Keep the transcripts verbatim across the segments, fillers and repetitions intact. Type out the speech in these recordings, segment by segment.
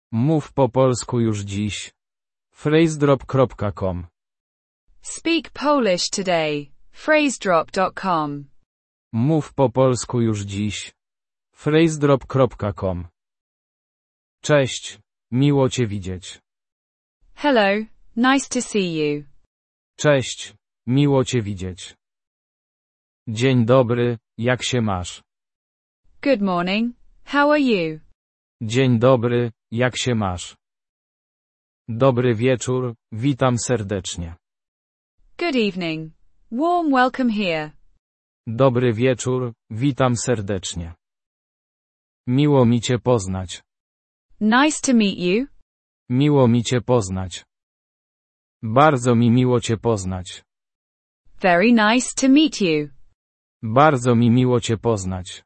Mów po polsku już dziś. Phrasedrop kropka com. Speak Polish today. Phrasedrop dot com. Mów po polsku już dziś. Phrasedrop kropka com. Cześć, miło Cię widzieć. Hello, nice to see you. Cześć, miło Cię widzieć. Dzień dobry, jak się masz? Good morning, how are you? Dzień dobry, jak się masz? Dobry wieczór, witam serdecznie. Good evening. Warm welcome here. Dobry wieczór, witam serdecznie. Miło mi Cię poznać. Nice to meet you. Miło mi Cię poznać. Bardzo mi miło Cię poznać. Very nice to meet you. Bardzo mi miło Cię poznać.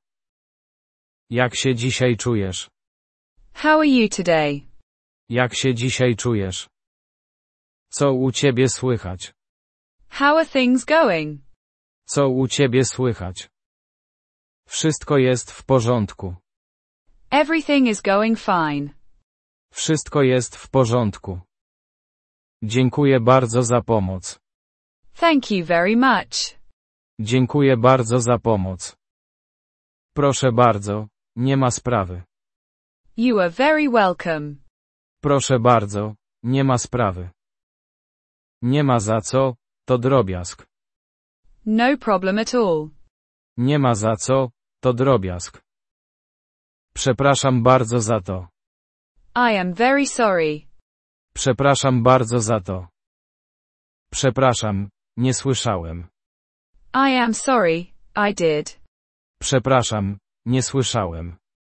Jak się dzisiaj czujesz? How are you today? Jak się dzisiaj czujesz? Co u Ciebie słychać? How are things going? Co u Ciebie słychać? Wszystko jest w porządku. Everything is going fine. Wszystko jest w porządku. Dziękuję bardzo za pomoc. Thank you very much. Dziękuję bardzo za pomoc. Proszę bardzo, nie ma sprawy. You are very welcome. Proszę bardzo, nie ma sprawy. Nie ma za co, to drobiazg. No problem at all. Nie ma za co, to drobiazg. Przepraszam bardzo za to. I am very sorry. Przepraszam bardzo za to. Przepraszam, nie słyszałem. I am sorry, I did. Przepraszam, nie słyszałem.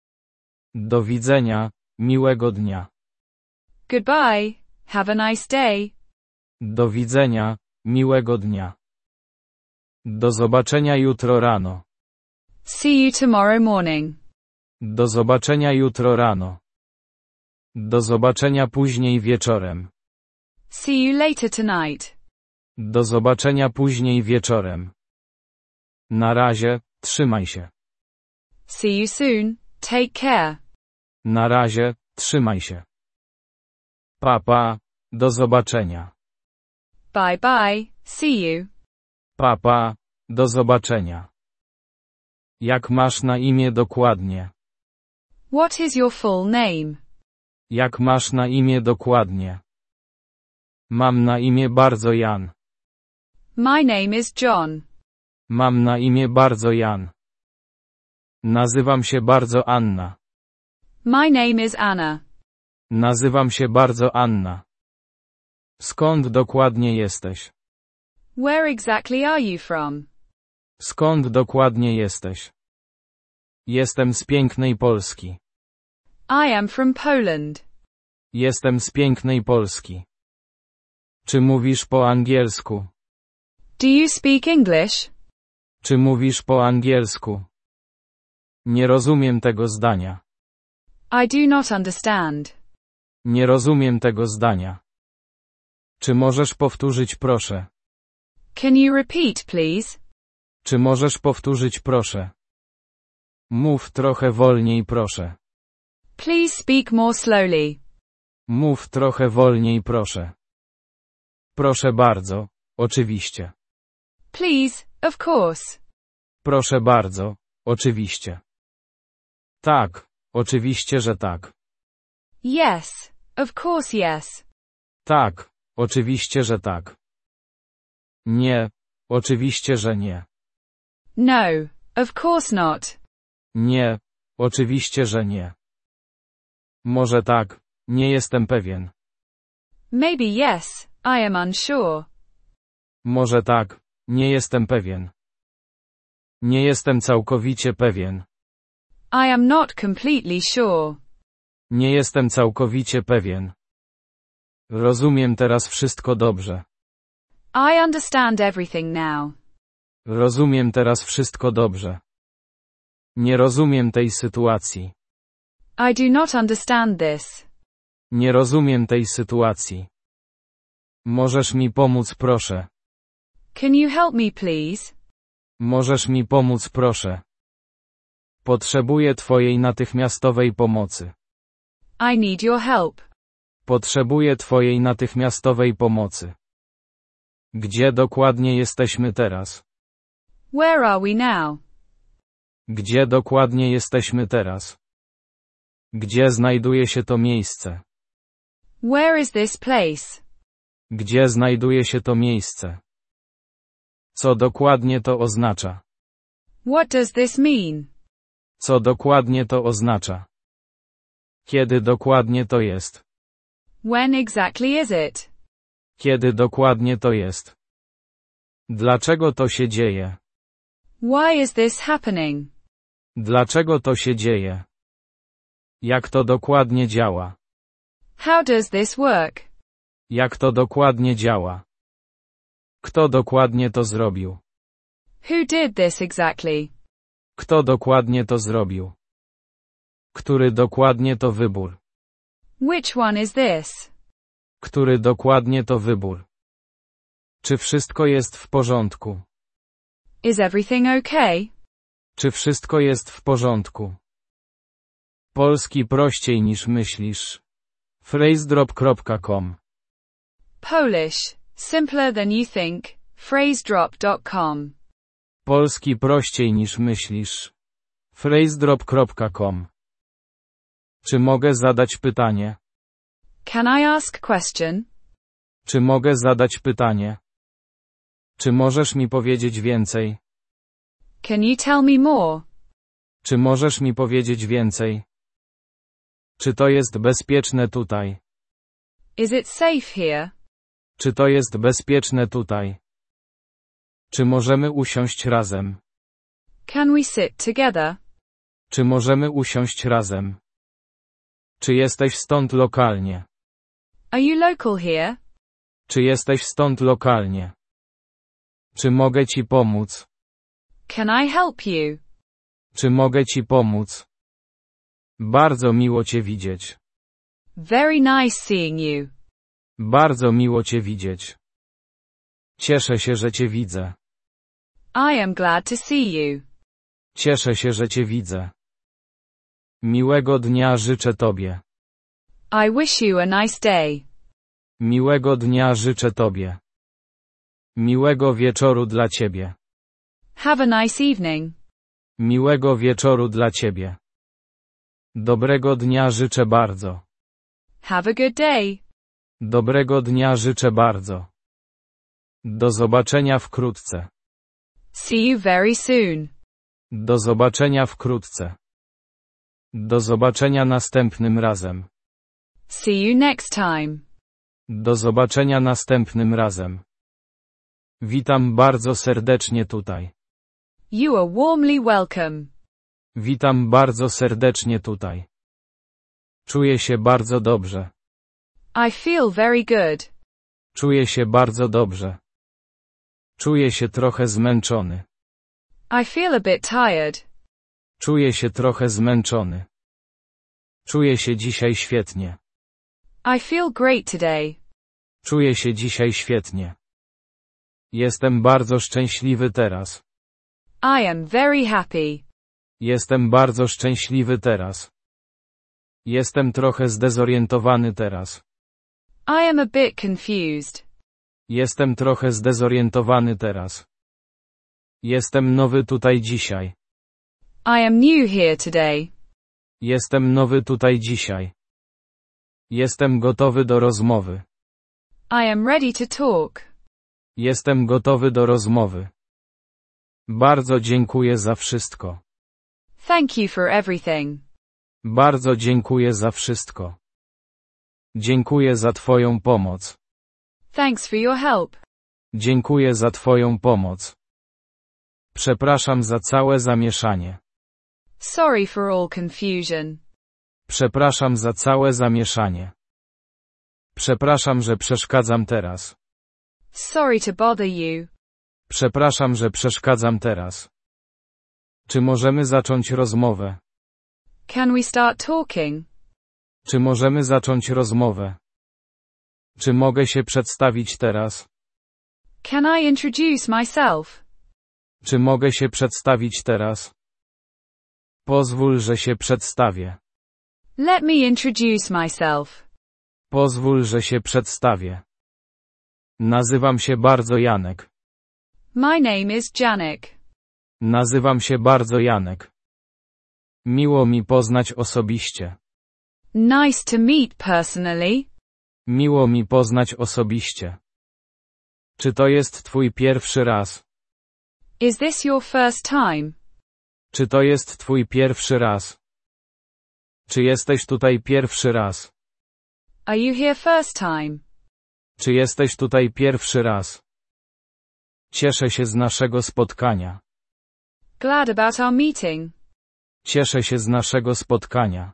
Do widzenia, miłego dnia. Goodbye, have a nice day. Do widzenia, miłego dnia. Do zobaczenia jutro rano. See you tomorrow morning. Do zobaczenia jutro rano. Do zobaczenia później wieczorem. See you later tonight. Do zobaczenia później wieczorem. Na razie, trzymaj się. See you soon, take care. Na razie, trzymaj się. Pa pa, do zobaczenia. Bye bye, see you. Pa pa, do zobaczenia. Jak masz na imię dokładnie? What is your full name? Jak masz na imię dokładnie? Mam na imię bardzo Jan. My name is John. Mam na imię bardzo Jan. Nazywam się bardzo Anna. My name is Anna. Nazywam się bardzo Anna. Skąd dokładnie jesteś? Where exactly are you from? Skąd dokładnie jesteś? Jestem z pięknej Polski. I am from Poland. Jestem z pięknej Polski. Czy mówisz po angielsku? Do you speak English? Czy mówisz po angielsku? Nie rozumiem tego zdania. I do not understand. Nie rozumiem tego zdania. Czy możesz powtórzyć proszę? Can you repeat, please? Czy możesz powtórzyć proszę? Mów trochę wolniej proszę. Please speak more slowly. Mów trochę wolniej proszę. Proszę bardzo, oczywiście. Please, of course. Proszę bardzo, oczywiście. Tak, oczywiście, że tak. Yes, of course yes. Tak, oczywiście, że tak. Nie, oczywiście, że nie. No, of course not. Nie, oczywiście, że nie. Może tak, nie jestem pewien. Maybe yes, I am unsure. Może tak, nie jestem pewien. Nie jestem całkowicie pewien. I am not completely sure. Nie jestem całkowicie pewien. Rozumiem teraz wszystko dobrze. I understand everything now. Rozumiem teraz wszystko dobrze. Nie rozumiem tej sytuacji. I do not understand this. Nie rozumiem tej sytuacji. Możesz mi pomóc, proszę. Can you help me, please? Możesz mi pomóc, proszę. Potrzebuję Twojej natychmiastowej pomocy. I need your help. Potrzebuję Twojej natychmiastowej pomocy. Gdzie dokładnie jesteśmy teraz? Where are we now? Gdzie dokładnie jesteśmy teraz? Gdzie znajduje się to miejsce? Where is this place? Gdzie znajduje się to miejsce? Co dokładnie to oznacza? What does this mean? Co dokładnie to oznacza? Kiedy dokładnie to jest? When exactly is it? Kiedy dokładnie to jest? Dlaczego to się dzieje? Why is this happening? Dlaczego to się dzieje? Jak to dokładnie działa? How does this work? Jak to dokładnie działa? Kto dokładnie to zrobił? Who did this exactly? Kto dokładnie to zrobił? Który dokładnie to wybór? Which one is this? Który dokładnie to wybór? Czy wszystko jest w porządku? Is everything okay? Czy wszystko jest w porządku? Polski prościej niż myślisz. Phrasedrop kropka com Polish, simpler than you think, phrasedrop dot com. Polski prościej niż myślisz. Phrasedrop kropka com Czy mogę zadać pytanie? Can I ask question? Czy mogę zadać pytanie? Czy możesz mi powiedzieć więcej? Can you tell me more? Czy możesz mi powiedzieć więcej? Czy to jest bezpieczne tutaj? Is it safe here? Czy to jest bezpieczne tutaj? Czy możemy usiąść razem? Can we sit together? Czy możemy usiąść razem? Czy jesteś stąd lokalnie? Are you local here? Czy jesteś stąd lokalnie? Czy mogę ci pomóc? Can I help you? Czy mogę ci pomóc? Bardzo miło cię widzieć. Very nice seeing you. Bardzo miło cię widzieć. Cieszę się, że cię widzę. I am glad to see you. Cieszę się, że cię widzę. Miłego dnia życzę tobie. I wish you a nice day. Miłego dnia życzę tobie. Miłego wieczoru dla ciebie. Have a nice evening. Miłego wieczoru dla ciebie. Dobrego dnia życzę bardzo. Have a good day. Dobrego dnia życzę bardzo. Do zobaczenia wkrótce. See you very soon. Do zobaczenia wkrótce. Do zobaczenia następnym razem. See you next time. Do zobaczenia następnym razem. Witam bardzo serdecznie tutaj. You are warmly welcome. Witam bardzo serdecznie tutaj. Czuję się bardzo dobrze. I feel very good. Czuję się bardzo dobrze. Czuję się trochę zmęczony. I feel a bit tired. Czuję się trochę zmęczony. Czuję się dzisiaj świetnie. I feel great today. Czuję się dzisiaj świetnie. Jestem bardzo szczęśliwy teraz. I am very happy. Jestem bardzo szczęśliwy teraz. Jestem trochę zdezorientowany teraz. I am a bit confused. Jestem trochę zdezorientowany teraz. Jestem nowy tutaj dzisiaj. I am new here today. Jestem nowy tutaj dzisiaj. Jestem gotowy do rozmowy. I am ready to talk. Jestem gotowy do rozmowy. Bardzo dziękuję za wszystko. Thank you for everything. Bardzo dziękuję za wszystko. Dziękuję za Twoją pomoc. Thanks for your help. Dziękuję za Twoją pomoc. Przepraszam za całe zamieszanie. Sorry for all confusion. Przepraszam za całe zamieszanie. Przepraszam, że przeszkadzam teraz. Sorry to bother you. Przepraszam, że przeszkadzam teraz. Czy możemy zacząć rozmowę? Can we start talking? Czy możemy zacząć rozmowę? Czy mogę się przedstawić teraz? Can I introduce myself? Czy mogę się przedstawić teraz? Pozwól, że się przedstawię. Let me introduce myself. Pozwól, że się przedstawię. Nazywam się bardzo Janek. My name is Janek. Nazywam się bardzo Janek. Miło mi poznać osobiście. Nice to meet personally. Miło mi poznać osobiście. Czy to jest twój pierwszy raz? Is this your first time? Czy to jest twój pierwszy raz? Czy jesteś tutaj pierwszy raz? Are you here first time? Czy jesteś tutaj pierwszy raz? Cieszę się z naszego spotkania. Glad about our meeting. Cieszę się z naszego spotkania.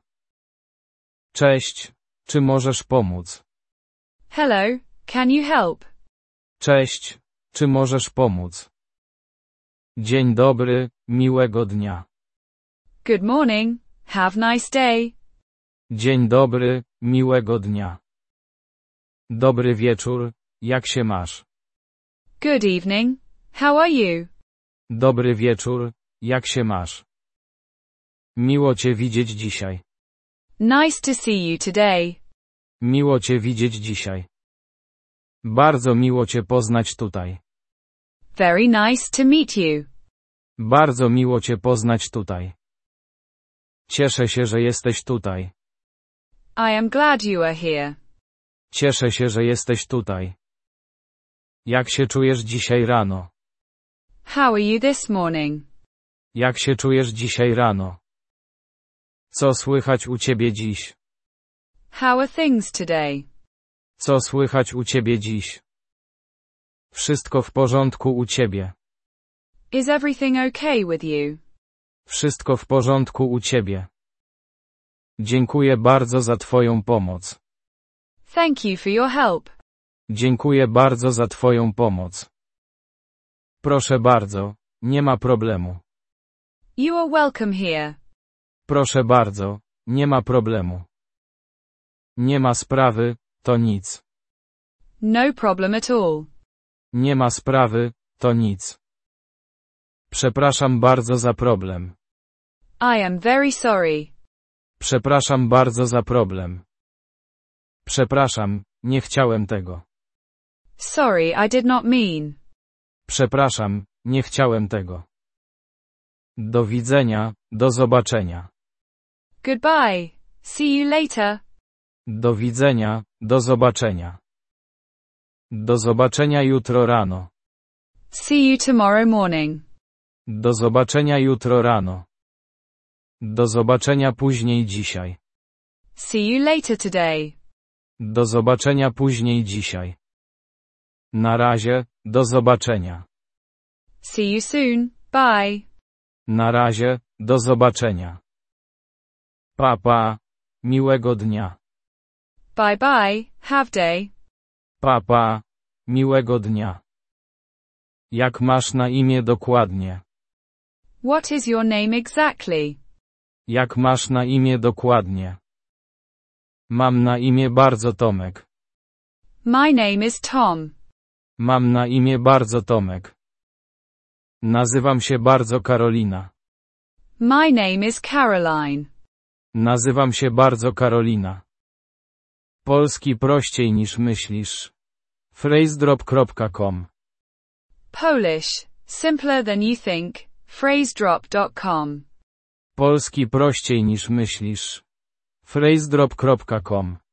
Cześć, czy możesz pomóc? Hello, can you help? Cześć, czy możesz pomóc? Dzień dobry, miłego dnia. Good morning, have nice day. Dzień dobry, miłego dnia. Dobry wieczór, jak się masz? Good evening, how are you? Dobry wieczór, jak się masz? Miło cię widzieć dzisiaj. Nice to see you today. Miło cię widzieć dzisiaj. Bardzo miło cię poznać tutaj. Very nice to meet you. Bardzo miło cię poznać tutaj. Cieszę się, że jesteś tutaj. I am glad you are here. Cieszę się, że jesteś tutaj. Jak się czujesz dzisiaj rano? How are you this morning? Jak się czujesz dzisiaj rano? Co słychać u ciebie dziś? How are things today? Co słychać u ciebie dziś? Wszystko w porządku u ciebie. Is everything okay with you? Wszystko w porządku u ciebie. Dziękuję bardzo za twoją pomoc. Thank you for your help. Dziękuję bardzo za twoją pomoc. Proszę bardzo, nie ma problemu. You are welcome here. Proszę bardzo, nie ma problemu. Nie ma sprawy, to nic. No problem at all. Nie ma sprawy, to nic. Przepraszam bardzo za problem. I am very sorry. Przepraszam bardzo za problem. Przepraszam, nie chciałem tego. Sorry, I did not mean. Przepraszam, nie chciałem tego. Do widzenia, do zobaczenia. Goodbye. See you later. Do widzenia, do zobaczenia. Do zobaczenia jutro rano. See you tomorrow morning. Do zobaczenia jutro rano. Do zobaczenia później dzisiaj. See you later today. Do zobaczenia później dzisiaj. Na razie, do zobaczenia. See you soon. Bye. Na razie, do zobaczenia. Pa pa, miłego dnia. Bye bye, have day. Pa pa, miłego dnia. Jak masz na imię dokładnie? What is your name exactly? Jak masz na imię dokładnie? Mam na imię bardzo Tomek. My name is Tom. Mam na imię bardzo Tomek. Nazywam się bardzo Karolina. My name is Caroline. Nazywam się bardzo Karolina. Polski prościej niż myślisz. Phrasedrop kropka com Polish, simpler than you think, phrasedrop dot com. Polski prościej niż myślisz. Phrasedrop kropka com